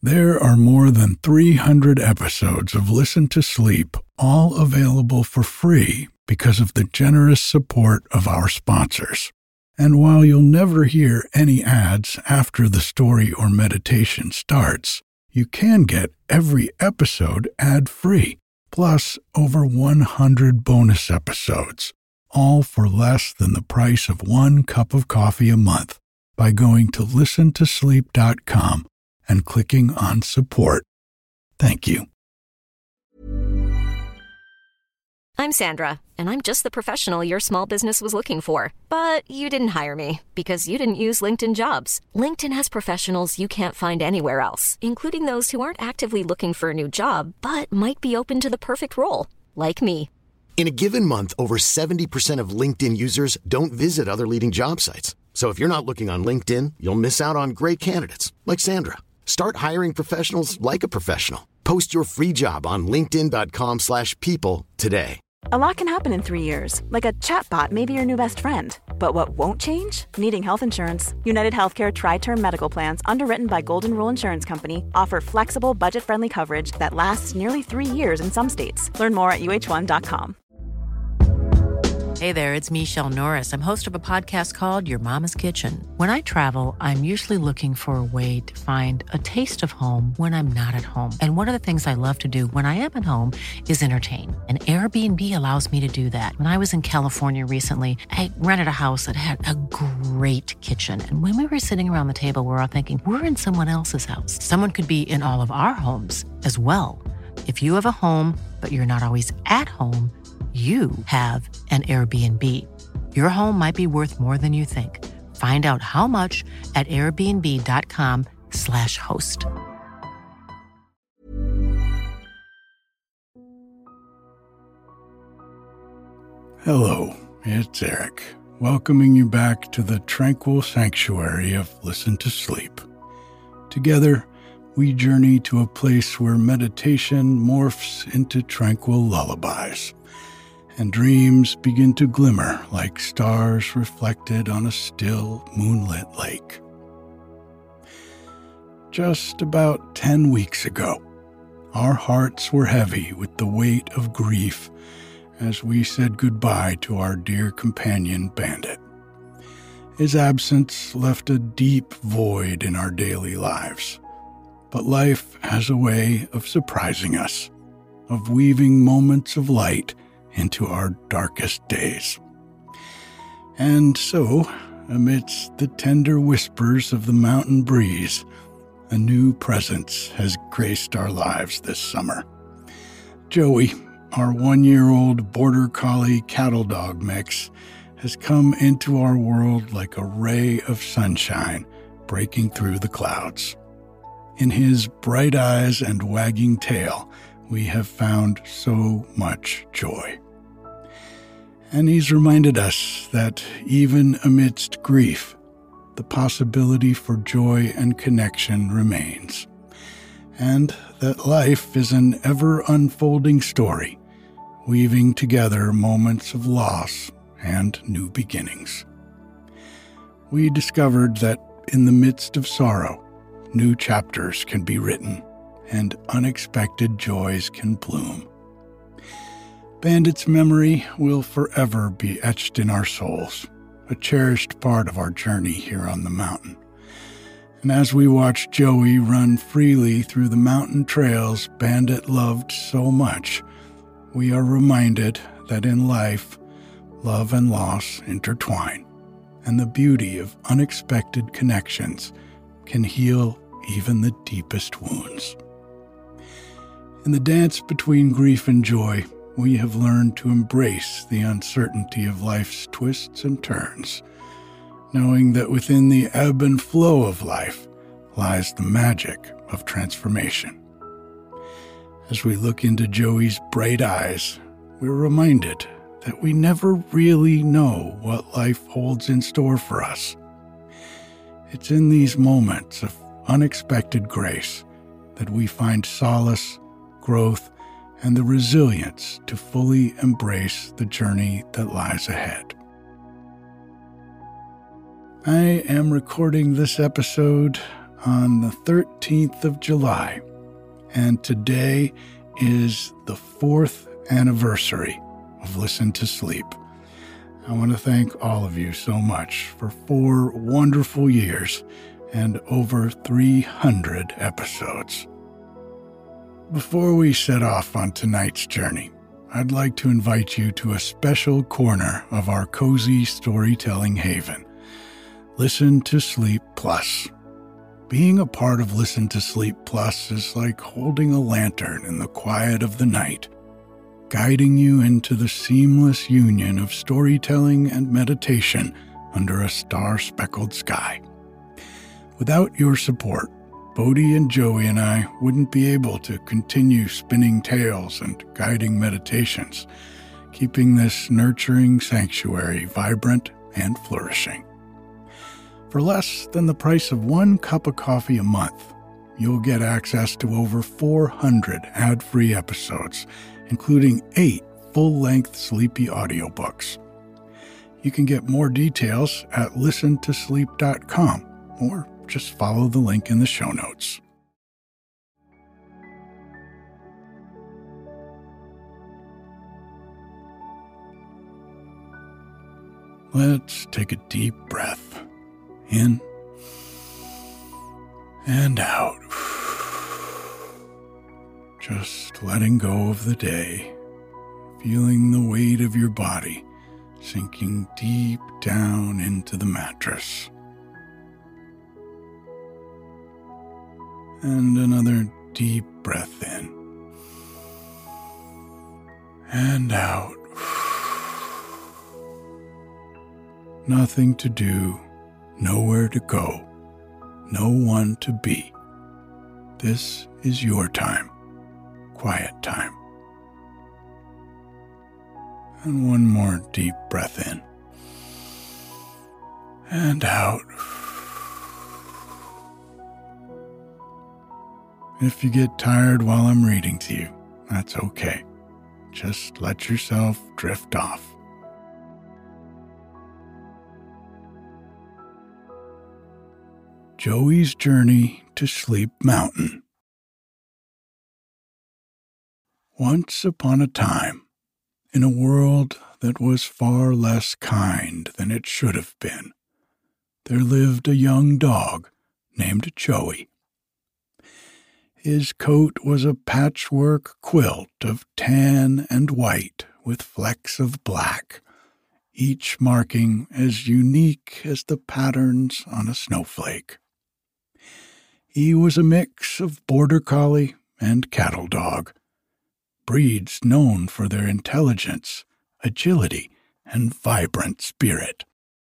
There are more than 300 episodes of Listen to Sleep, all available for free because of the generous support of our sponsors. And while you'll never hear any ads after the story or meditation starts, you can get every episode ad-free, plus over 100 bonus episodes, all for less than the price of one cup of coffee a month by going to listentosleep.com and clicking on support. Thank you. I'm Sandra, and I'm just the professional your small business was looking for. But you didn't hire me because you didn't use LinkedIn Jobs. LinkedIn has professionals you can't find anywhere else, including those who aren't actively looking for a new job, but might be open to the perfect role, like me. In a given month, over 70% of LinkedIn users don't visit other leading job sites. So if you're not looking on LinkedIn, you'll miss out on great candidates like Sandra. Start hiring professionals like a professional. Post your free job on linkedin.com/people today. A lot can happen in 3 years, like a chatbot may be your new best friend. But what won't change? Needing health insurance. United Healthcare Tri-Term Medical Plans, underwritten by Golden Rule Insurance Company, offer flexible, budget-friendly coverage that lasts nearly 3 years in some states. Learn more at uh1.com. Hey there, it's Michelle Norris. I'm host of a podcast called Your Mama's Kitchen. When I travel, I'm usually looking for a way to find a taste of home when I'm not at home. And one of the things I love to do when I am at home is entertain. And Airbnb allows me to do that. When I was in California recently, I rented a house that had a great kitchen. And when we were sitting around the table, we're all thinking, we're in someone else's house. Someone could be in all of our homes as well. If you have a home, but you're not always at home, you have an Airbnb. Your home might be worth more than you think. Find out how much at airbnb.com/host. Hello, it's Eric, welcoming you back to the tranquil sanctuary of Listen to Sleep. Together, we journey to a place where meditation morphs into tranquil lullabies, and dreams begin to glimmer like stars reflected on a still moonlit lake. Just about 10 weeks ago, our hearts were heavy with the weight of grief as we said goodbye to our dear companion, Bandit. His absence left a deep void in our daily lives, but life has a way of surprising us, of weaving moments of light into our darkest days. And so, amidst the tender whispers of the mountain breeze, a new presence has graced our lives this summer. Joey, our 1-year-old border collie cattle dog mix, has come into our world like a ray of sunshine breaking through the clouds. In his bright eyes and wagging tail, we have found so much joy. And he's reminded us that even amidst grief, the possibility for joy and connection remains, and that life is an ever-unfolding story, weaving together moments of loss and new beginnings. We discovered that in the midst of sorrow, new chapters can be written, and unexpected joys can bloom. Bandit's memory will forever be etched in our souls, a cherished part of our journey here on the mountain. And as we watch Joey run freely through the mountain trails Bandit loved so much, we are reminded that in life, love and loss intertwine, and the beauty of unexpected connections can heal even the deepest wounds. In the dance between grief and joy, we have learned to embrace the uncertainty of life's twists and turns, knowing that within the ebb and flow of life lies the magic of transformation. As we look into Joey's bright eyes, we're reminded that we never really know what life holds in store for us. It's in these moments of unexpected grace that we find solace, growth, and the resilience to fully embrace the journey that lies ahead. I am recording this episode on the 13th of July, and today is the 4th anniversary of Listen to Sleep. I want to thank all of you so much for 4 wonderful years and over 300 episodes. Before we set off on tonight's journey, I'd like to invite you to a special corner of our cozy storytelling haven, Listen to Sleep Plus. Being a part of Listen to Sleep Plus is like holding a lantern in the quiet of the night, guiding you into the seamless union of storytelling and meditation under a star-speckled sky. Without your support, Bodhi and Joey and I wouldn't be able to continue spinning tales and guiding meditations, keeping this nurturing sanctuary vibrant and flourishing. For less than the price of 1 cup of coffee a month, you'll get access to over 400 ad-free episodes, including 8 full-length sleepy audiobooks. You can get more details at listentosleep.com or just follow the link in the show notes. Let's take a deep breath in and out. Just letting go of the day, feeling the weight of your body sinking deep down into the mattress. And another deep breath in and out. Nothing to do, nowhere to go, no one to be. This is your time, quiet time. And one more deep breath in and out. If you get tired while I'm reading to you, that's okay. Just let yourself drift off. Joey's Journey to Sleep Mountain. Once upon a time, in a world that was far less kind than it should have been, there lived a young dog named Joey. His coat was a patchwork quilt of tan and white with flecks of black, each marking as unique as the patterns on a snowflake. He was a mix of border collie and cattle dog, breeds known for their intelligence, agility, and vibrant spirit.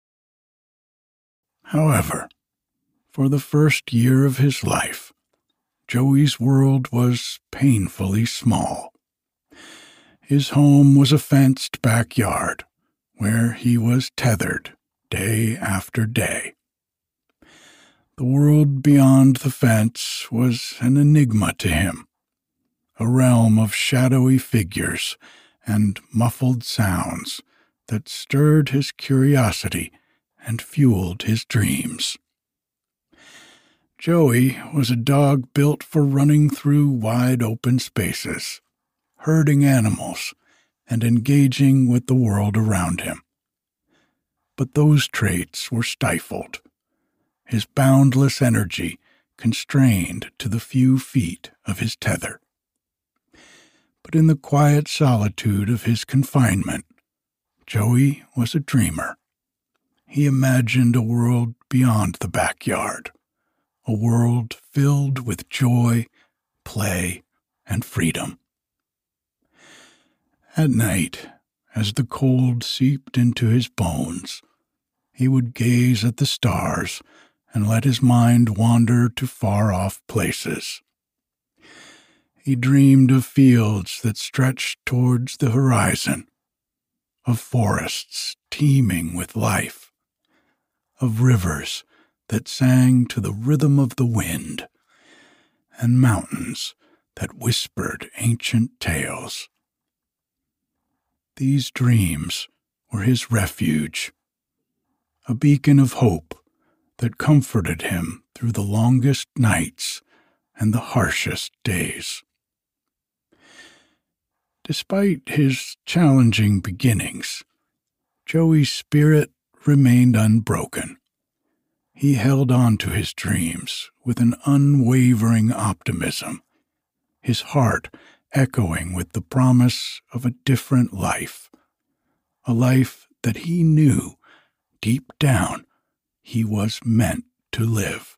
However, for the first year of his life, Joey's world was painfully small. His home was a fenced backyard where he was tethered day after day. The world beyond the fence was an enigma to him, a realm of shadowy figures and muffled sounds that stirred his curiosity and fueled his dreams. Joey was a dog built for running through wide open spaces, herding animals, and engaging with the world around him. But those traits were stifled, his boundless energy constrained to the few feet of his tether. But in the quiet solitude of his confinement, Joey was a dreamer. He imagined a world beyond the backyard, a world filled with joy, play, and freedom. At night, as the cold seeped into his bones, he would gaze at the stars and let his mind wander to far-off places. He dreamed of fields that stretched towards the horizon, of forests teeming with life, of rivers that sang to the rhythm of the wind, and mountains that whispered ancient tales. These dreams were his refuge, a beacon of hope that comforted him through the longest nights and the harshest days. Despite his challenging beginnings, Joey's spirit remained unbroken. He held on to his dreams with an unwavering optimism, his heart echoing with the promise of a different life, a life that he knew deep down he was meant to live.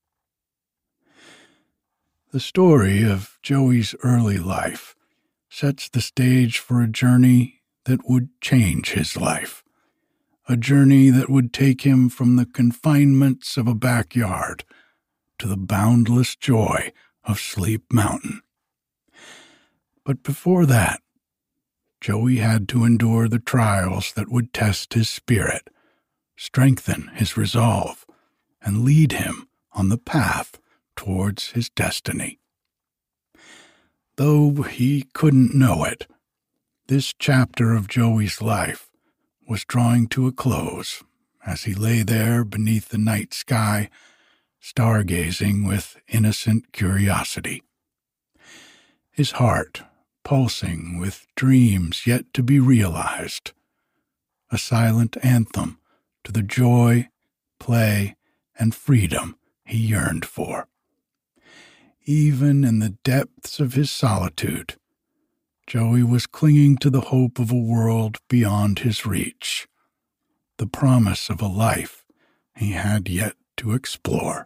The story of Joey's early life sets the stage for a journey that would change his life, a journey that would take him from the confinements of a backyard to the boundless joy of Sleep Mountain. But before that, Joey had to endure the trials that would test his spirit, strengthen his resolve, and lead him on the path towards his destiny. Though he couldn't know it, this chapter of Joey's life was drawing to a close as he lay there beneath the night sky, stargazing with innocent curiosity. His heart pulsing with dreams yet to be realized, a silent anthem to the joy, play, and freedom he yearned for. Even in the depths of his solitude, Joey was clinging to the hope of a world beyond his reach, the promise of a life he had yet to explore.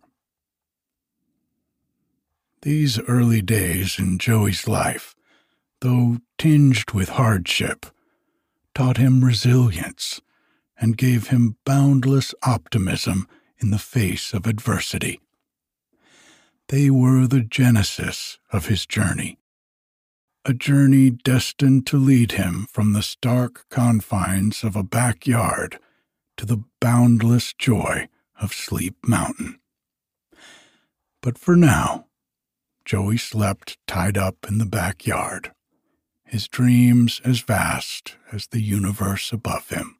These early days in Joey's life, though tinged with hardship, taught him resilience and gave him boundless optimism in the face of adversity. They were the genesis of his journey, a journey destined to lead him from the stark confines of a backyard to the boundless joy of Sleep Mountain. But for now, Joey slept tied up in the backyard, his dreams as vast as the universe above him.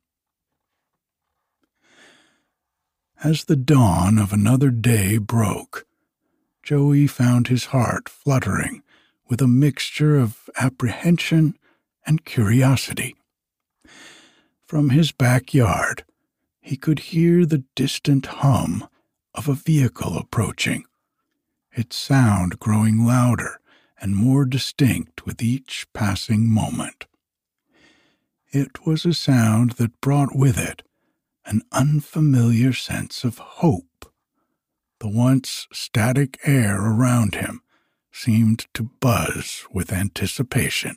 As the dawn of another day broke, Joey found his heart fluttering with a mixture of apprehension and curiosity. From his backyard, he could hear the distant hum of a vehicle approaching, its sound growing louder and more distinct with each passing moment. It was a sound that brought with it an unfamiliar sense of hope. The once static air around him seemed to buzz with anticipation.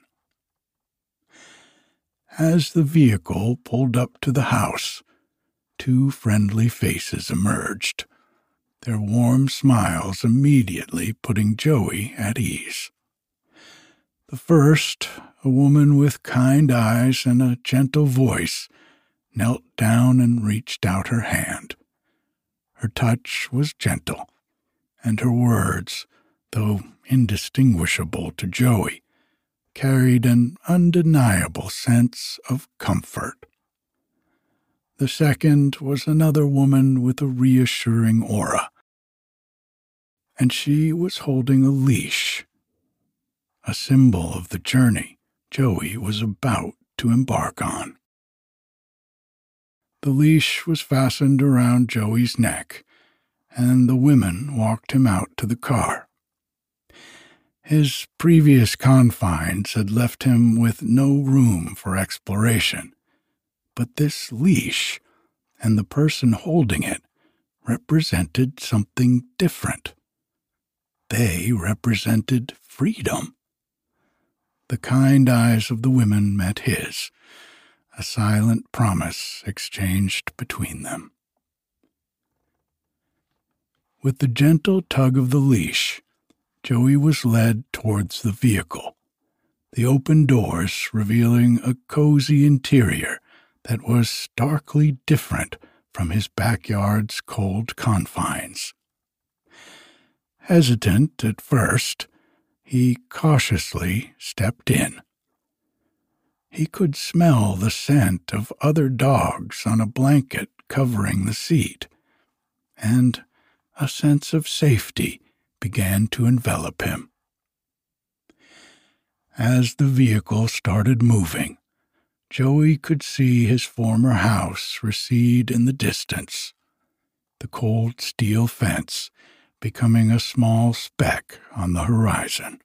As the vehicle pulled up to the house, two friendly faces emerged, their warm smiles immediately putting Joey at ease. The first, a woman with kind eyes and a gentle voice, knelt down and reached out her hand. Her touch was gentle, and her words, though indistinguishable to Joey, carried an undeniable sense of comfort. The second was another woman with a reassuring aura, and she was holding a leash, a symbol of the journey Joey was about to embark on. The leash was fastened around Joey's neck, and the women walked him out to the car. His previous confines had left him with no room for exploration, but this leash and the person holding it represented something different. They represented freedom. The kind eyes of the women met his, a silent promise exchanged between them. With the gentle tug of the leash, Joey was led towards the vehicle, the open doors revealing a cozy interior that was starkly different from his backyard's cold confines. Hesitant at first, he cautiously stepped in. He could smell the scent of other dogs on a blanket covering the seat, and a sense of safety began to envelop him. As the vehicle started moving, Joey could see his former house recede in the distance, the cold steel fence becoming a small speck on the horizon.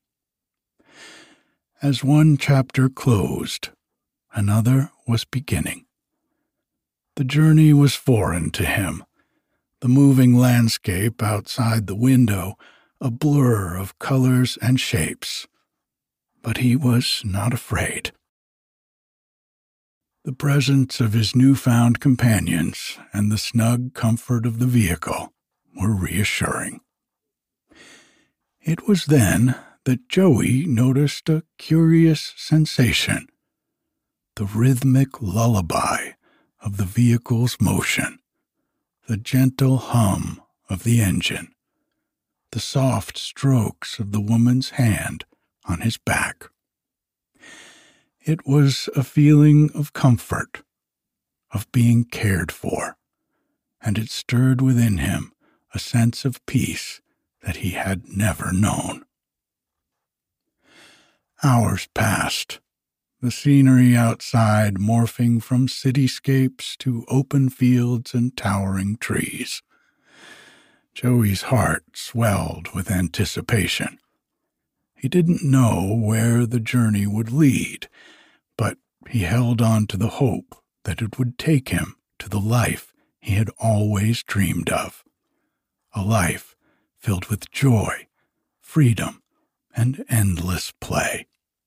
As one chapter closed, another was beginning. The journey was foreign to him, the moving landscape outside the window a blur of colors and shapes. But he was not afraid. The presence of his newfound companions and the snug comfort of the vehicle were reassuring. It was then that Joey noticed a curious sensation, the rhythmic lullaby of the vehicle's motion, the gentle hum of the engine, the soft strokes of the woman's hand on his back. It was a feeling of comfort, of being cared for, and it stirred within him a sense of peace that he had never known. Hours passed, the scenery outside morphing from cityscapes to open fields and towering trees. Joey's heart swelled with anticipation. He didn't know where the journey would lead, but he held on to the hope that it would take him to the life he had always dreamed of, a life filled with joy, freedom, and endless play.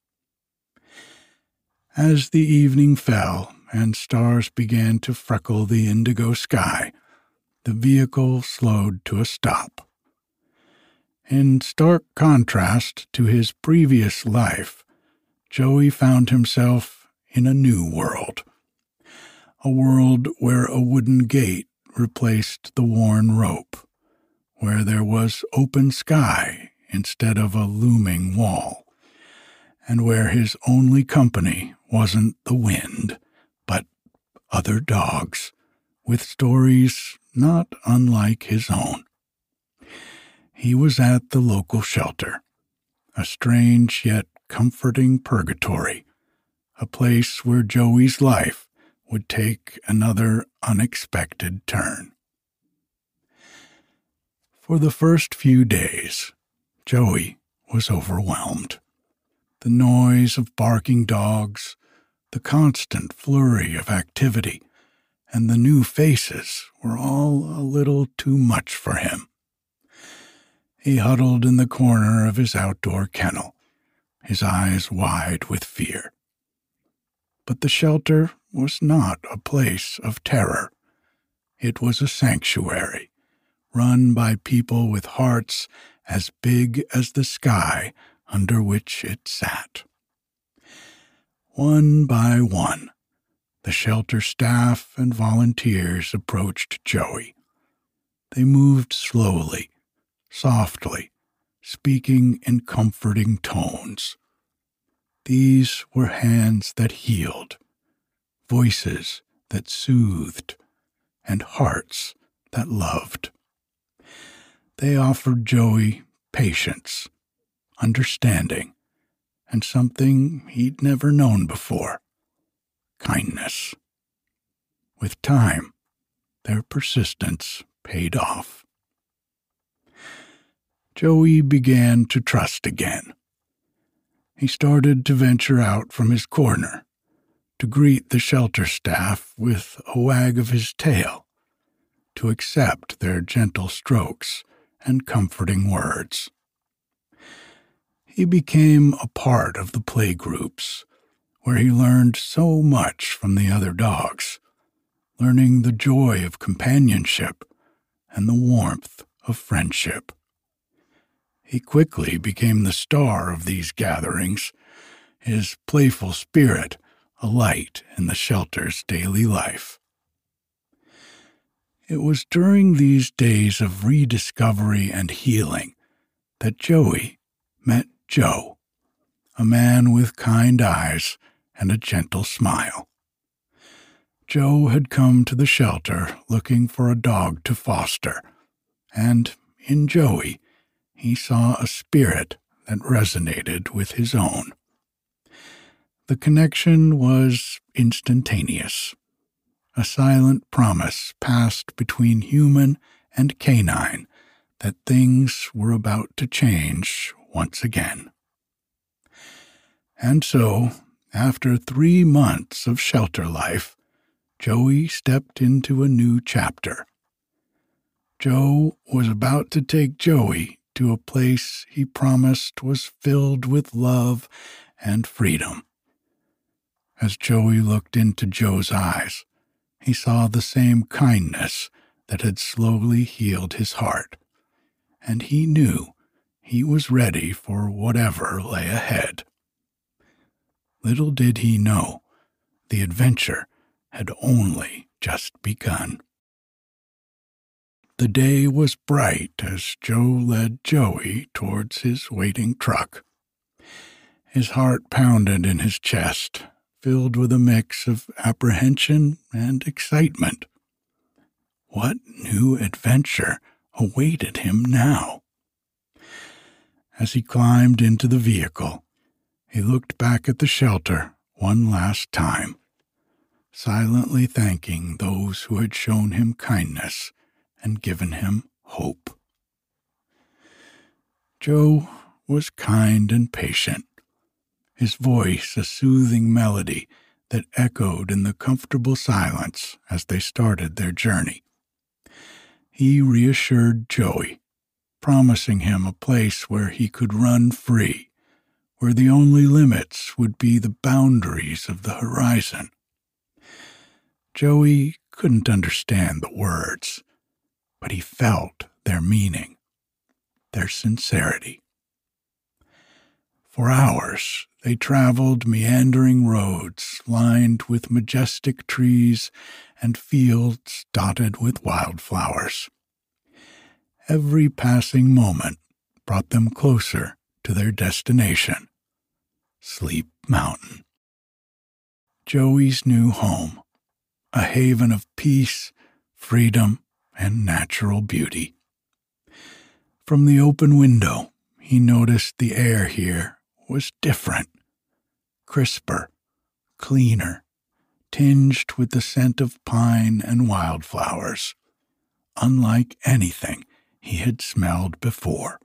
As the evening fell and stars began to freckle the indigo sky, the vehicle slowed to a stop. In stark contrast to his previous life, Joey found himself in a new world, a world where a wooden gate replaced the worn rope, where there was open sky instead of a looming wall, and where his only company wasn't the wind, but other dogs, with stories not unlike his own. He was at the local shelter, a strange yet comforting purgatory, a place where Joey's life would take another unexpected turn. For the first few days, Joey was overwhelmed. The noise of barking dogs, the constant flurry of activity, and the new faces were all a little too much for him. He huddled in the corner of his outdoor kennel, his eyes wide with fear. But the shelter was not a place of terror. It was a sanctuary, run by people with hearts as big as the sky under which it sat. One by one, the shelter staff and volunteers approached Joey. They moved slowly, softly, speaking in comforting tones. These were hands that healed, voices that soothed, and hearts that loved. They offered Joey patience, understanding, and something he'd never known before, kindness. With time, their persistence paid off. Joey began to trust again. He started to venture out from his corner, to greet the shelter staff with a wag of his tail, to accept their gentle strokes and comforting words. He became a part of the play groups, where he learned so much from the other dogs, learning the joy of companionship and the warmth of friendship. He quickly became the star of these gatherings, his playful spirit a light in the shelter's daily life. It was during these days of rediscovery and healing that Joey met Joe, a man with kind eyes and a gentle smile. Joe had come to the shelter looking for a dog to foster, and in Joey he saw a spirit that resonated with his own. The connection was instantaneous. A silent promise passed between human and canine that things were about to change once again. And so, after 3 months of shelter life, Joey stepped into a new chapter. Joe was about to take Joey to a place he promised was filled with love and freedom. As Joey looked into Joe's eyes, he saw the same kindness that had slowly healed his heart, and he knew he was ready for whatever lay ahead. Little did he know, the adventure had only just begun. The day was bright as Joe led Joey towards his waiting truck. His heart pounded in his chest, filled with a mix of apprehension and excitement. What new adventure awaited him now? As he climbed into the vehicle, he looked back at the shelter one last time, silently thanking those who had shown him kindness and given him hope. Joe was kind and patient, his voice a soothing melody that echoed in the comfortable silence as they started their journey. He reassured Joey, promising him a place where he could run free, where the only limits would be the boundaries of the horizon. Joey couldn't understand the words, but he felt their meaning, their sincerity. For hours, they traveled meandering roads lined with majestic trees and fields dotted with wildflowers. Every passing moment brought them closer to their destination, Sleep Mountain. Joey's new home, a haven of peace, freedom, and natural beauty. From the open window, he noticed the air here was different, crisper, cleaner, tinged with the scent of pine and wildflowers, unlike anything he had smelled before.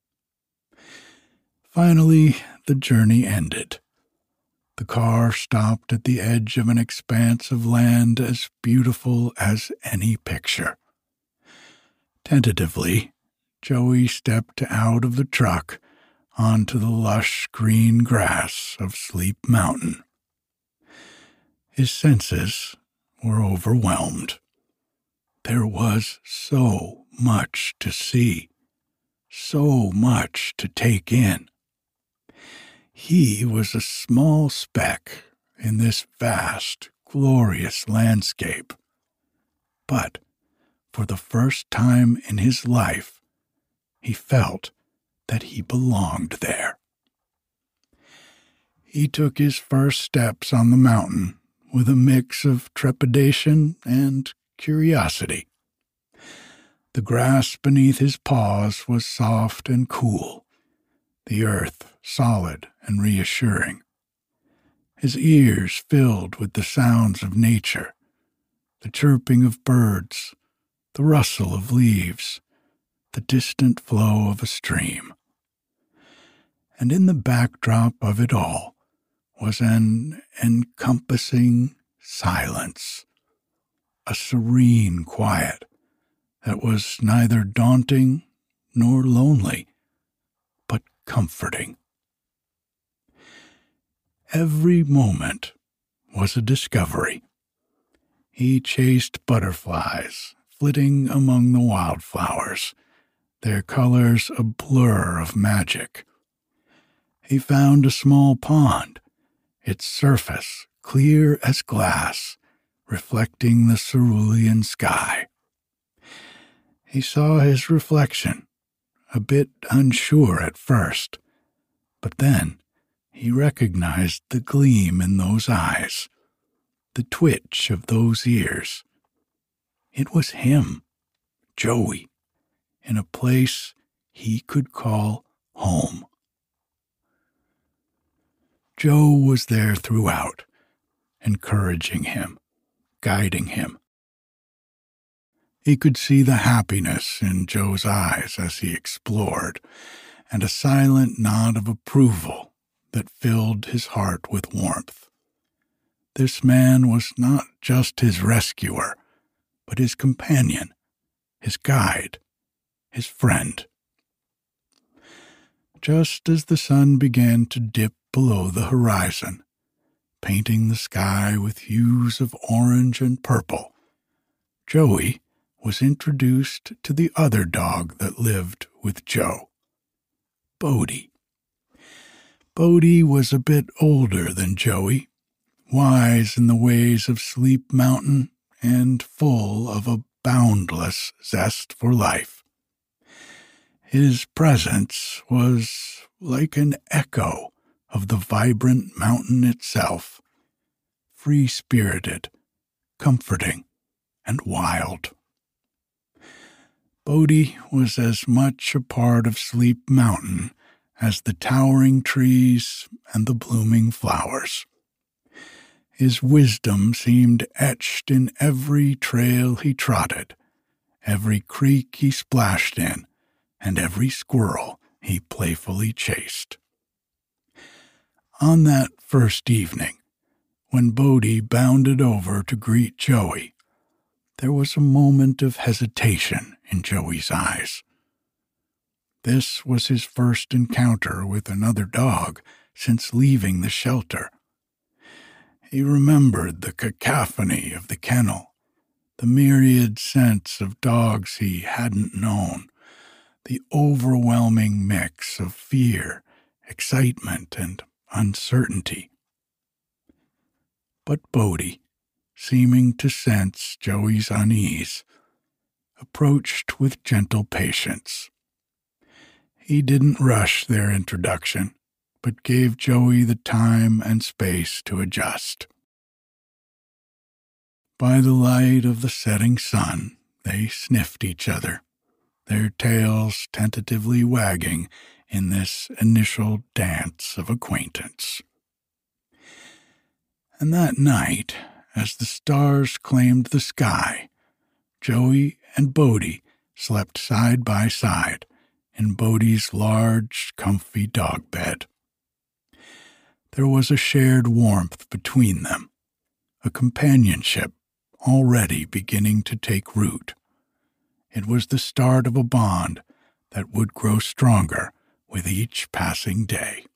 Finally, the journey ended. The car stopped at the edge of an expanse of land as beautiful as any picture. Tentatively, Joey stepped out of the truck onto the lush green grass of Sleep Mountain. His senses were overwhelmed. There was so much to see, so much to take in. He was a small speck in this vast, glorious landscape. But for the first time in his life, he felt that he belonged there. He took his first steps on the mountain with a mix of trepidation and curiosity. The grass beneath his paws was soft and cool, the earth solid and reassuring. His ears filled with the sounds of nature, the chirping of birds, the rustle of leaves, the distant flow of a stream. And in the backdrop of it all was an encompassing silence, a serene quiet that was neither daunting nor lonely, but comforting. Every moment was a discovery. He chased butterflies, flitting among the wildflowers, their colors a blur of magic. He found a small pond, its surface clear as glass, reflecting the cerulean sky. He saw his reflection, a bit unsure at first, but then he recognized the gleam in those eyes, the twitch of those ears. It was him, Joey, in a place he could call home. Joe was there throughout, encouraging him, guiding him. He could see the happiness in Joe's eyes as he explored, and a silent nod of approval that filled his heart with warmth. This man was not just his rescuer, but his companion, his guide, his friend. Just as the sun began to dip below the horizon, painting the sky with hues of orange and purple, Joey was introduced to the other dog that lived with Joe, Bodie. Bodie was a bit older than Joey, wise in the ways of Sleep Mountain and full of a boundless zest for life. His presence was like an echo of the vibrant mountain itself, free-spirited, comforting, and wild. Bodie was as much a part of Sleep Mountain as the towering trees and the blooming flowers. His wisdom seemed etched in every trail he trotted, every creek he splashed in, and every squirrel he playfully chased. On that first evening, when Bodie bounded over to greet Joey, there was a moment of hesitation in Joey's eyes. This was his first encounter with another dog since leaving the shelter. He remembered the cacophony of the kennel, the myriad scents of dogs he hadn't known, the overwhelming mix of fear, excitement, and uncertainty. But Bodie, seeming to sense Joey's unease, approached with gentle patience. He didn't rush their introduction, but gave Joey the time and space to adjust. By the light of the setting sun, they sniffed each other, their tails tentatively wagging in this initial dance of acquaintance. And that night, as the stars claimed the sky, Joey and Bodie slept side by side in Bodie's large, comfy dog bed. There was a shared warmth between them, a companionship already beginning to take root. It was the start of a bond that would grow stronger with each passing day.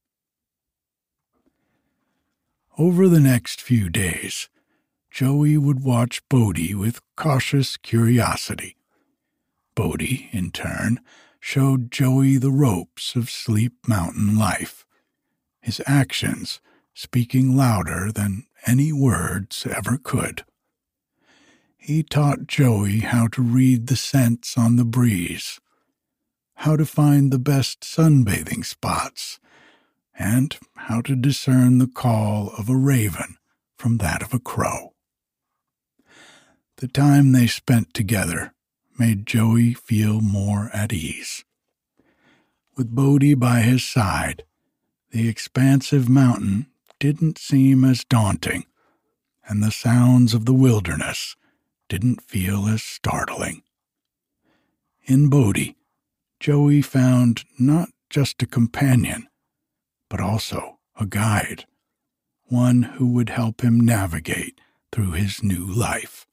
Over the next few days, Joey would watch Bodie with cautious curiosity. Bodie, in turn, showed Joey the ropes of Sleep Mountain life, his actions speaking louder than any words ever could. He taught Joey how to read the scents on the breeze, how to find the best sunbathing spots, and how to discern the call of a raven from that of a crow. The time they spent together made Joey feel more at ease. With Bodie by his side, the expansive mountain didn't seem as daunting, and the sounds of the wilderness didn't feel as startling. In Bodie, Joey found not just a companion, but also a guide, one who would help him navigate through his new life.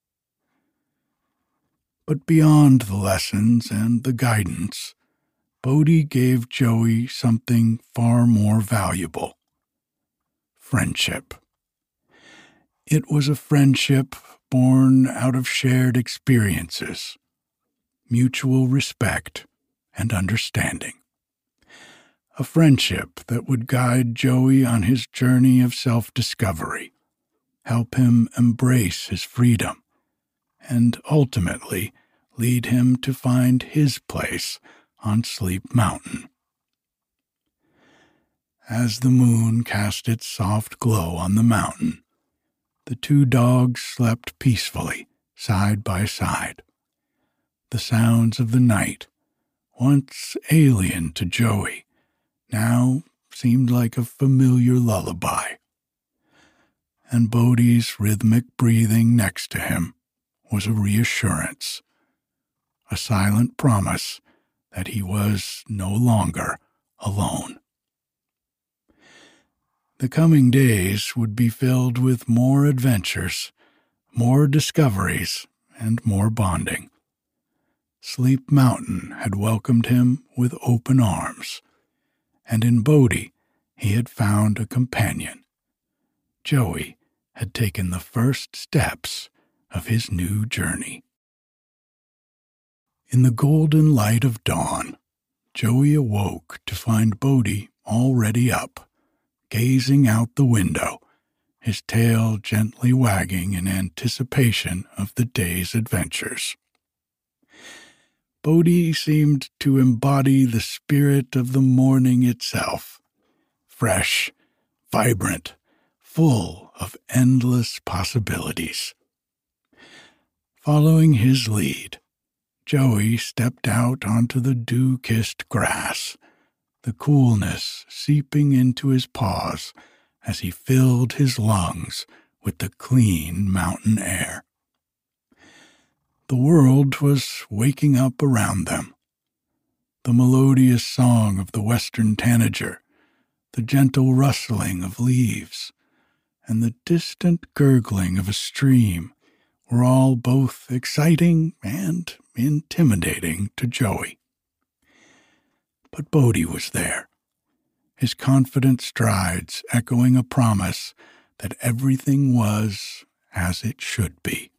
But beyond the lessons and the guidance, Bodie gave Joey something far more valuable: friendship. It was a friendship born out of shared experiences, mutual respect, and understanding. A friendship that would guide Joey on his journey of self-discovery, help him embrace his freedom, and ultimately lead him to find his place on Sleep Mountain. As the moon cast its soft glow on the mountain, the two dogs slept peacefully, side by side. The sounds of the night, once alien to Joey, now seemed like a familiar lullaby. And Bodhi's rhythmic breathing next to him was a reassurance, a silent promise that he was no longer alone. The coming days would be filled with more adventures, more discoveries, and more bonding. Sleep Mountain had welcomed him with open arms, and in Bodhi he had found a companion. Joey had taken the first steps of his new journey. In the golden light of dawn, Joey awoke to find Bodhi already up, gazing out the window, his tail gently wagging in anticipation of the day's adventures. Bodhi seemed to embody the spirit of the morning itself, fresh, vibrant, full of endless possibilities. Following his lead, Joey stepped out onto the dew-kissed grass, the coolness seeping into his paws as he filled his lungs with the clean mountain air. The world was waking up around them. The melodious song of the western tanager, the gentle rustling of leaves, and the distant gurgling of a stream were all both exciting and intimidating to Joey. But Bodhi was there, his confident strides echoing a promise that everything was as it should be.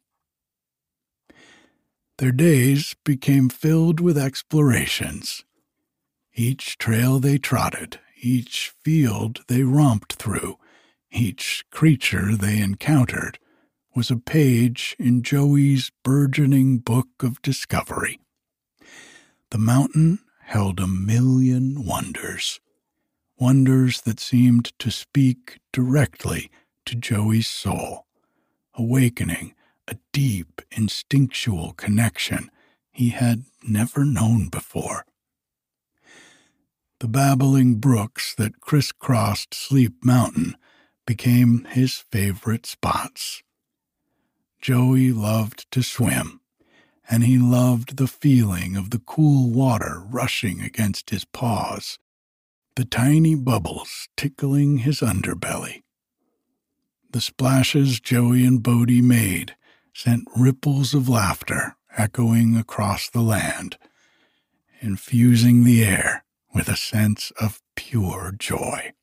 Their days became filled with explorations. Each trail they trotted, each field they romped through, each creature they encountered was a page in Joey's burgeoning book of discovery. The mountain held 1,000,000 wonders, wonders that seemed to speak directly to Joey's soul, awakening a deep, instinctual connection he had never known before. The babbling brooks that crisscrossed Sleep Mountain became his favorite spots. Joey loved to swim, and he loved the feeling of the cool water rushing against his paws, the tiny bubbles tickling his underbelly. The splashes Joey and Bodhi made sent ripples of laughter echoing across the land, infusing the air with a sense of pure joy.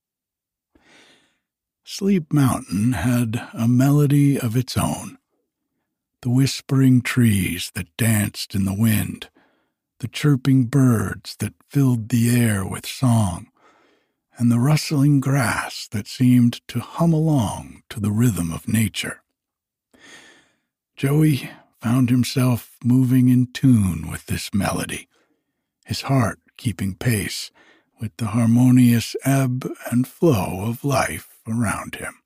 Sleep Mountain had a melody of its own. The whispering trees that danced in the wind, the chirping birds that filled the air with song, and the rustling grass that seemed to hum along to the rhythm of nature. Joey found himself moving in tune with this melody, his heart keeping pace with the harmonious ebb and flow of life around him.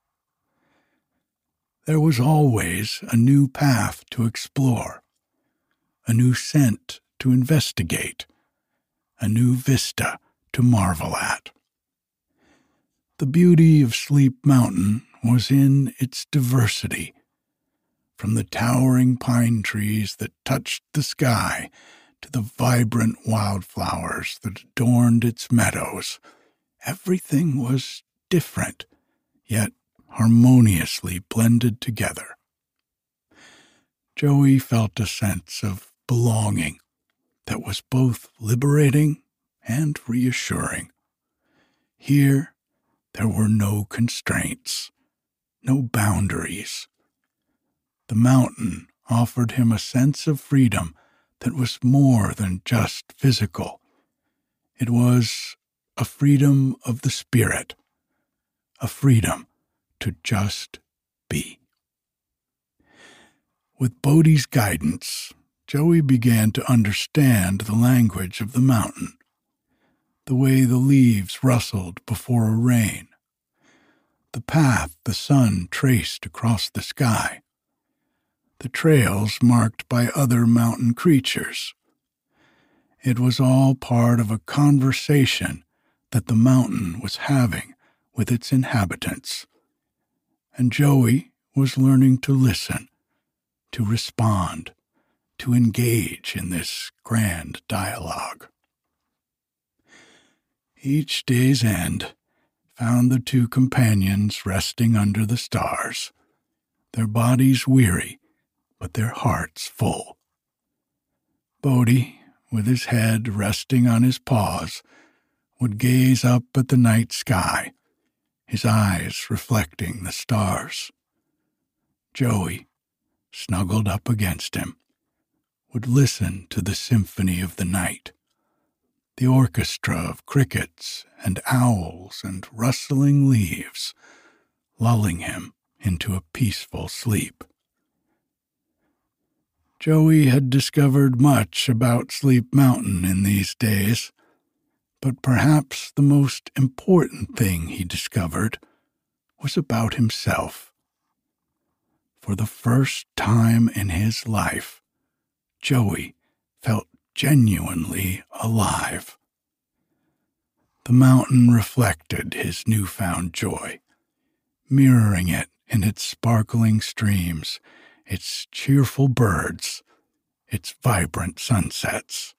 There was always a new path to explore, a new scent to investigate, a new vista to marvel at. The beauty of Sleep Mountain was in its diversity. From the towering pine trees that touched the sky to the vibrant wildflowers that adorned its meadows, everything was different, yet harmoniously blended together. Joey felt a sense of belonging that was both liberating and reassuring. Here, there were no constraints, no boundaries. The mountain offered him a sense of freedom that was more than just physical. It was a freedom of the spirit, a freedom to just be. With Bodhi's guidance, Joey began to understand the language of the mountain, the way the leaves rustled before a rain, the path the sun traced across the sky, the trails marked by other mountain creatures. It was all part of a conversation that the mountain was having with its inhabitants, and Joey was learning to listen, to respond, to engage in this grand dialogue. Each day's end found the two companions resting under the stars, their bodies weary, but their hearts full. Bodhi, with his head resting on his paws, would gaze up at the night sky, his eyes reflecting the stars. Joey, snuggled up against him, would listen to the symphony of the night, the orchestra of crickets and owls and rustling leaves, lulling him into a peaceful sleep. Joey had discovered much about Sleep Mountain in these days, but perhaps the most important thing he discovered was about himself. For the first time in his life, Joey felt genuinely alive. The mountain reflected his newfound joy, mirroring it in its sparkling streams, its cheerful birds, its vibrant sunsets.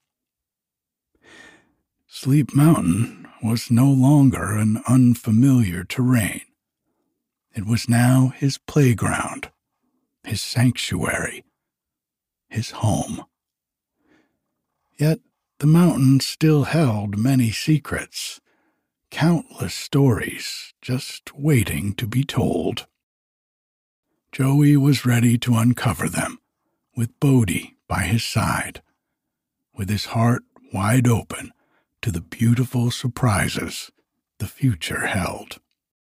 Sleep Mountain was no longer an unfamiliar terrain. It was now his playground, his sanctuary, his home. Yet the mountain still held many secrets, countless stories just waiting to be told. Joey was ready to uncover them, with Bodhi by his side, with his heart wide open to the beautiful surprises the future held.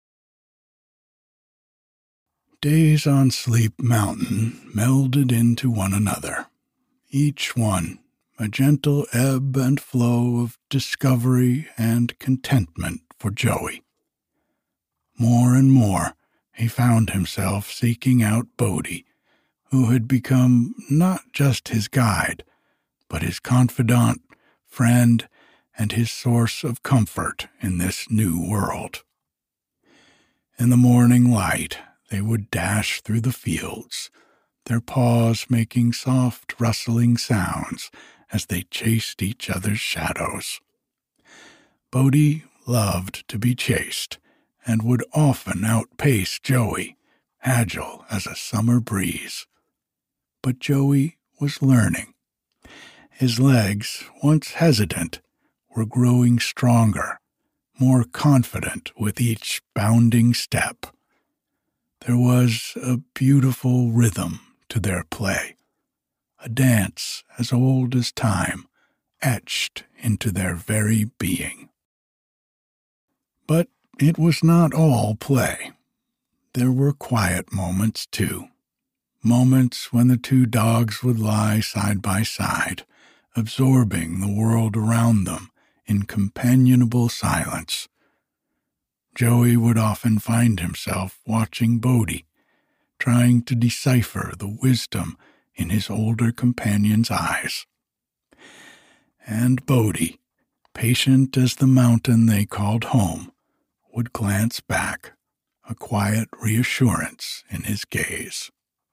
Days on Sleep Mountain melded into one another, each one a gentle ebb and flow of discovery and contentment for Joey. More and more, he found himself seeking out Bodhi, who had become not just his guide, but his confidant, friend, and his source of comfort in this new world. In the morning light, they would dash through the fields, their paws making soft rustling sounds as they chased each other's shadows. Bodhi loved to be chased and would often outpace Joey, agile as a summer breeze. But Joey was learning. His legs, once hesitant, were growing stronger, more confident with each bounding step. There was a beautiful rhythm to their play, a dance as old as time, etched into their very being. But it was not all play. There were quiet moments, too. Moments when the two dogs would lie side by side, absorbing the world around them in companionable silence. Joey would often find himself watching Bodhi, trying to decipher the wisdom in his older companion's eyes. And Bodhi, patient as the mountain they called home, would glance back, a quiet reassurance in his gaze.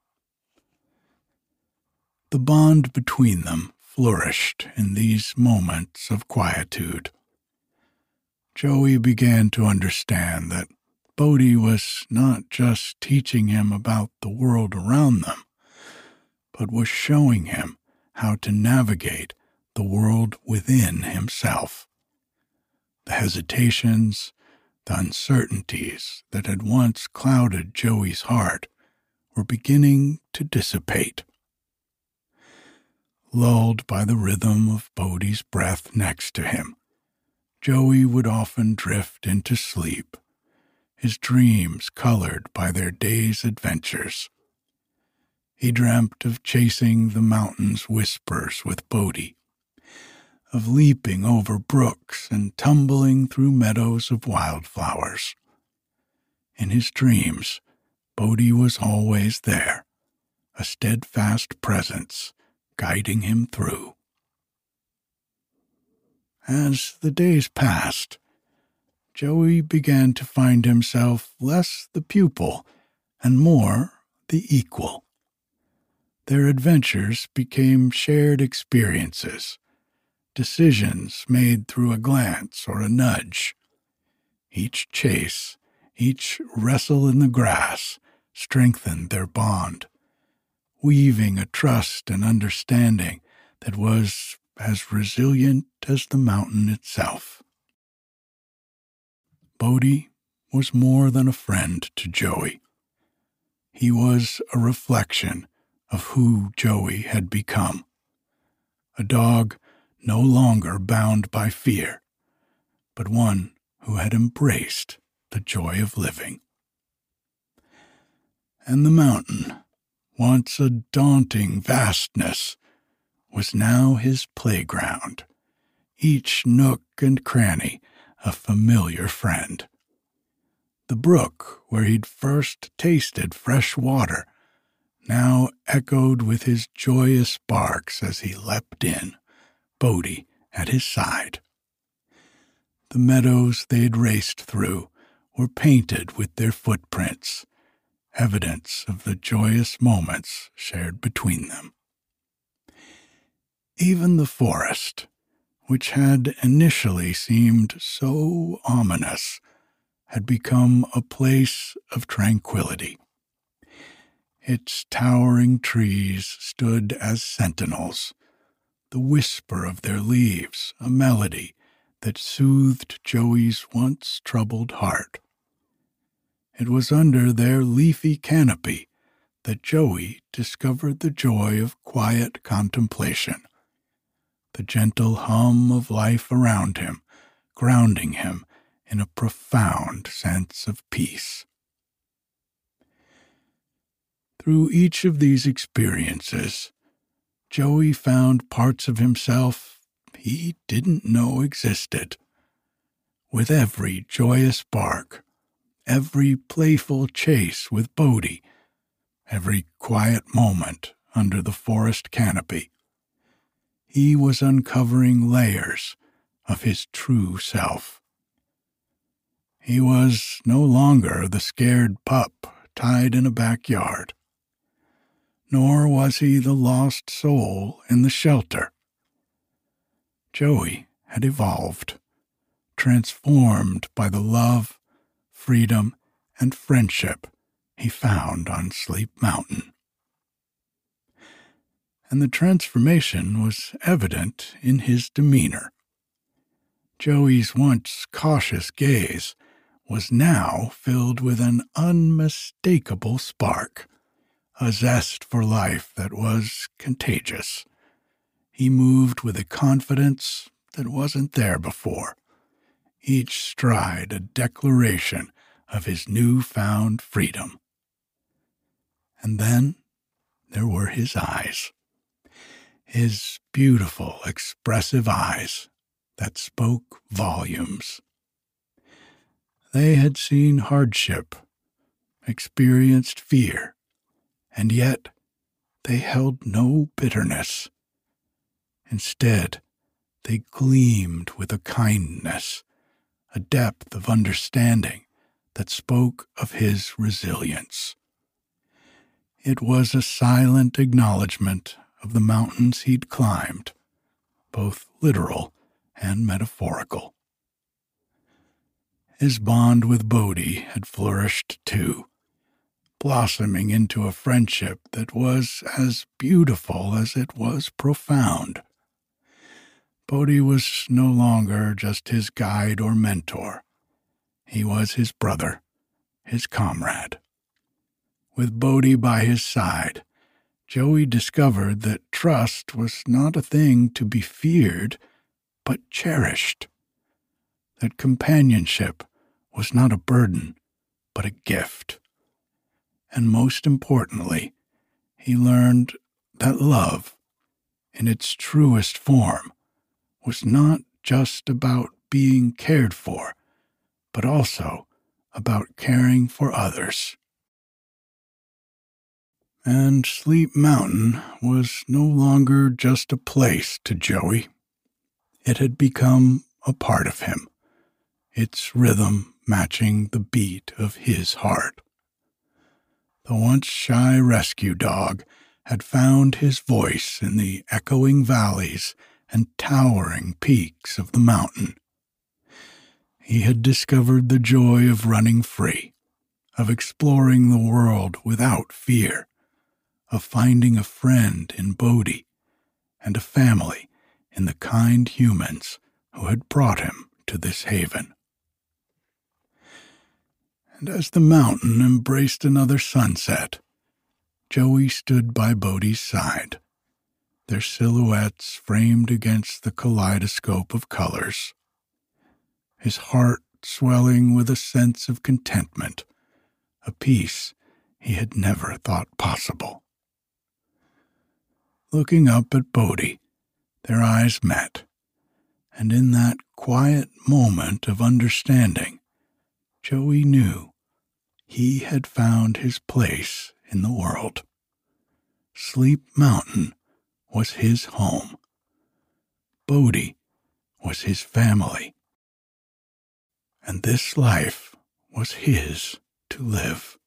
The bond between them flourished in these moments of quietude. Joey began to understand that Bodhi was not just teaching him about the world around them, but was showing him how to navigate the world within himself. The hesitations, the uncertainties that had once clouded Joey's heart were beginning to dissipate. Lulled by the rhythm of Bodhi's breath next to him, Joey would often drift into sleep, his dreams colored by their day's adventures. He dreamt of chasing the mountain's whispers with Bodhi, of leaping over brooks and tumbling through meadows of wildflowers. In his dreams, Bodhi was always there, a steadfast presence guiding him through. As the days passed, Joey began to find himself less the pupil and more the equal. Their adventures became shared experiences, decisions made through a glance or a nudge. Each chase, each wrestle in the grass strengthened their bond, weaving a trust and understanding that was as resilient as the mountain itself. Bodhi was more than a friend to Joey. He was a reflection of who Joey had become. A dog no longer bound by fear, but one who had embraced the joy of living. And the mountain, once a daunting vastness, was now his playground, each nook and cranny a familiar friend. The brook where he'd first tasted fresh water now echoed with his joyous barks as he leapt in, Bodhi at his side. The meadows they'd raced through were painted with their footprints, evidence of the joyous moments shared between them. Even the forest, which had initially seemed so ominous, had become a place of tranquility. Its towering trees stood as sentinels, the whisper of their leaves a melody that soothed Joey's once troubled heart. It was under their leafy canopy that Joey discovered the joy of quiet contemplation, the gentle hum of life around him, grounding him in a profound sense of peace. Through each of these experiences, Joey found parts of himself he didn't know existed. With every joyous bark, every playful chase with Bodhi, every quiet moment under the forest canopy, he was uncovering layers of his true self. He was no longer the scared pup tied in a backyard, nor was he the lost soul in the shelter. Joey had evolved, transformed by the love, freedom, and friendship he found on Sleep Mountain. And the transformation was evident in his demeanor. Joey's once cautious gaze was now filled with an unmistakable spark, a zest for life that was contagious. He moved with a confidence that wasn't there before, each stride a declaration of his newfound freedom. And then there were his eyes, his beautiful, expressive eyes that spoke volumes. They had seen hardship, experienced fear, and yet they held no bitterness. Instead, they gleamed with a kindness, a depth of understanding that spoke of his resilience. It was a silent acknowledgment of the mountains he'd climbed, both literal and metaphorical. His bond with Bodhi had flourished too, blossoming into a friendship that was as beautiful as it was profound. Bodhi was no longer just his guide or mentor. He was his brother, his comrade. With Bodhi by his side, Joey discovered that trust was not a thing to be feared, but cherished. That companionship was not a burden, but a gift. And most importantly, he learned that love, in its truest form, was not just about being cared for, but also about caring for others. And Sleep Mountain was no longer just a place to Joey. It had become a part of him, its rhythm matching the beat of his heart. The once shy rescue dog had found his voice in the echoing valleys and towering peaks of the mountain. He had discovered the joy of running free, of exploring the world without fear, of finding a friend in Bodhi and a family in the kind humans who had brought him to this haven. And as the mountain embraced another sunset, Joey stood by Bodhi's side, their silhouettes framed against the kaleidoscope of colors, his heart swelling with a sense of contentment, a peace he had never thought possible. Looking up at Bodhi, their eyes met, and in that quiet moment of understanding, Joey knew he had found his place in the world. Sleep Mountain was his home. Bodhi was his family. And this life was his to live.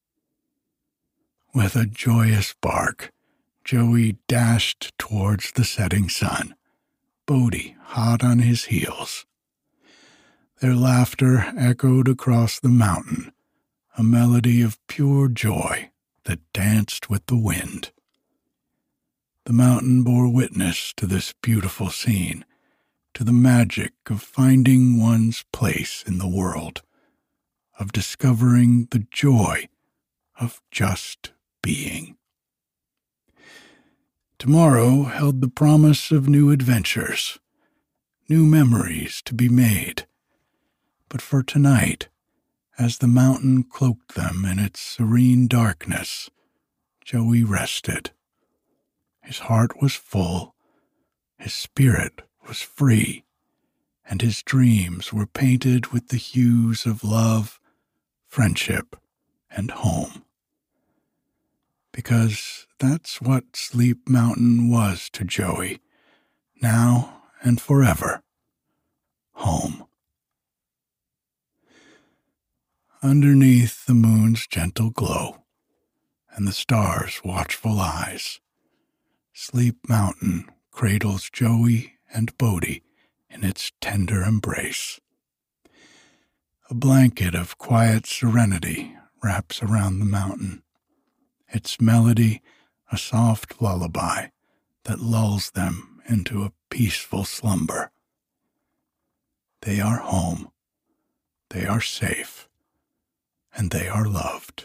With a joyous bark, Joey dashed towards the setting sun, Bodhi hot on his heels. Their laughter echoed across the mountain, a melody of pure joy that danced with the wind. The mountain bore witness to this beautiful scene, to the magic of finding one's place in the world, of discovering the joy of just being. Tomorrow held the promise of new adventures, new memories to be made. But for tonight, as the mountain cloaked them in its serene darkness, Joey rested. His heart was full, his spirit was free, and his dreams were painted with the hues of love, friendship, and home. Because that's what Sleep Mountain was to Joey, now and forever. Home. Underneath the moon's gentle glow and the stars' watchful eyes, Sleep Mountain cradles Joey and Bodhi in its tender embrace. A blanket of quiet serenity wraps around the mountain, its melody a soft lullaby that lulls them into a peaceful slumber. They are home, they are safe, and they are loved.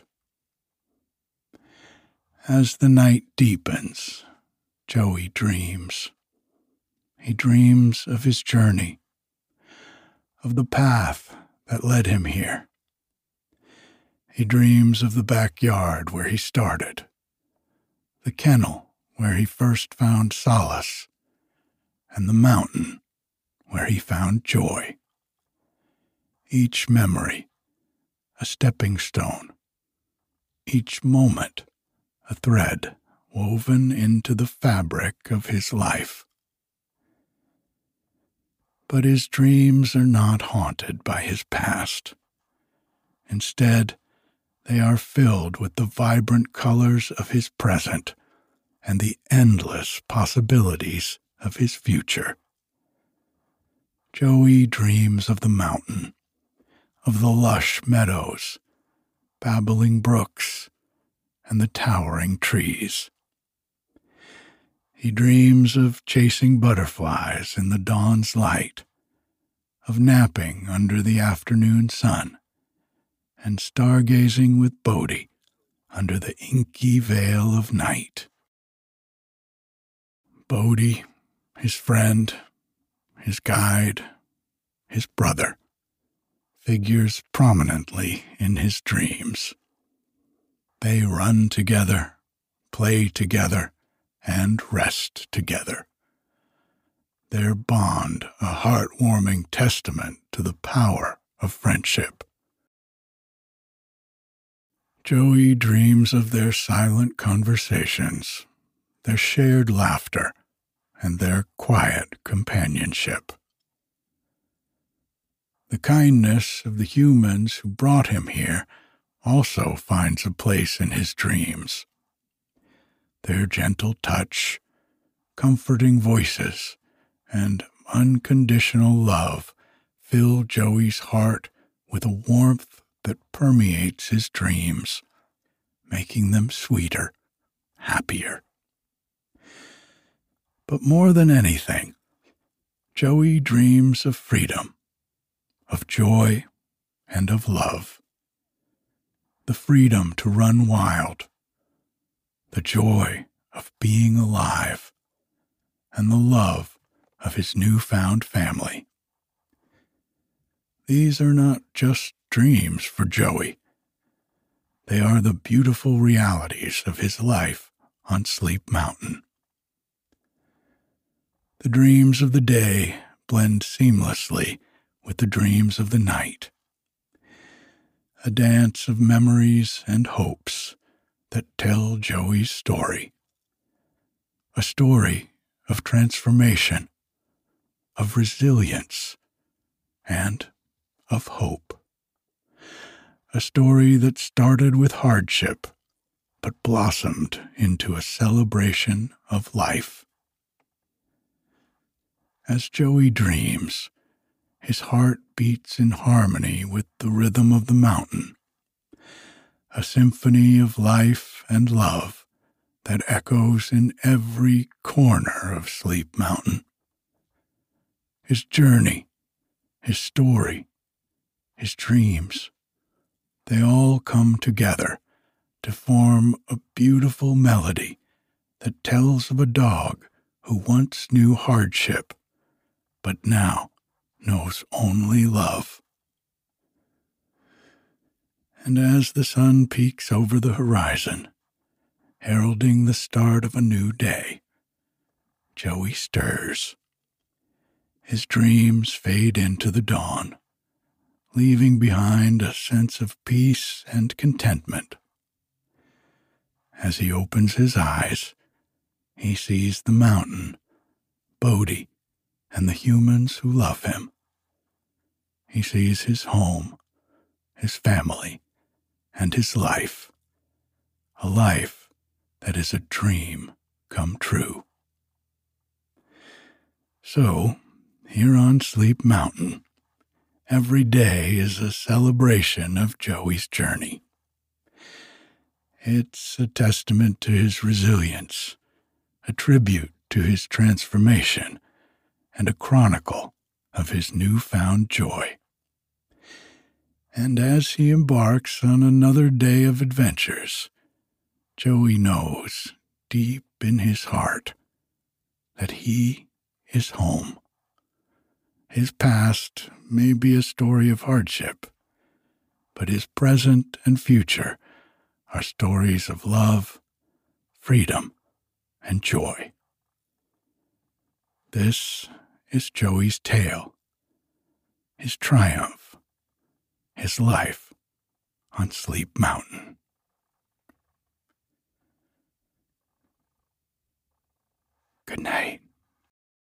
As the night deepens, Joey dreams. He dreams of his journey, of the path that led him here. He dreams of the backyard where he started, the kennel where he first found solace, and the mountain where he found joy. Each memory, a stepping stone, each moment, a thread woven into the fabric of his life. But his dreams are not haunted by his past. Instead, they are filled with the vibrant colors of his present and the endless possibilities of his future. Joey dreams of the mountain, of the lush meadows, babbling brooks, and the towering trees. He dreams of chasing butterflies in the dawn's light, of napping under the afternoon sun, and stargazing with Bodhi under the inky veil of night. Bodhi, his friend, his guide, his brother, figures prominently in his dreams. They run together, play together, and rest together. Their bond a heartwarming testament to the power of friendship. Joey dreams of their silent conversations, their shared laughter, and their quiet companionship. The kindness of the humans who brought him here also finds a place in his dreams. Their gentle touch, comforting voices, and unconditional love fill Joey's heart with a warmth that permeates his dreams, making them sweeter, happier. But more than anything, Joey dreams of freedom, of joy, and of love. The freedom to run wild, the joy of being alive, and the love of his newfound family. These are not just dreams for Joey. They are the beautiful realities of his life on Sleep Mountain. The dreams of the day blend seamlessly with the dreams of the night. A dance of memories and hopes that tell Joey's story. A story of transformation, of resilience, and of hope. A story that started with hardship, but blossomed into a celebration of life. As Joey dreams, his heart beats in harmony with the rhythm of the mountain, a symphony of life and love that echoes in every corner of Sleep Mountain. His journey, his story, his dreams, they all come together to form a beautiful melody that tells of a dog who once knew hardship, but now knows only love. And as the sun peeks over the horizon, heralding the start of a new day, Joey stirs. His dreams fade into the dawn, leaving behind a sense of peace and contentment. As he opens his eyes, he sees the mountain, Bodhi, and the humans who love him. He sees his home, his family, and his life, a life that is a dream come true. So, here on Sleep Mountain, every day is a celebration of Joey's journey. It's a testament to his resilience, a tribute to his transformation, and a chronicle of his newfound joy. And as he embarks on another day of adventures, Joey knows deep in his heart that he is home. His past may be a story of hardship, but his present and future are stories of love, freedom, and joy. This is Joey's tale, his triumph, his life on Sleep Mountain. Good night.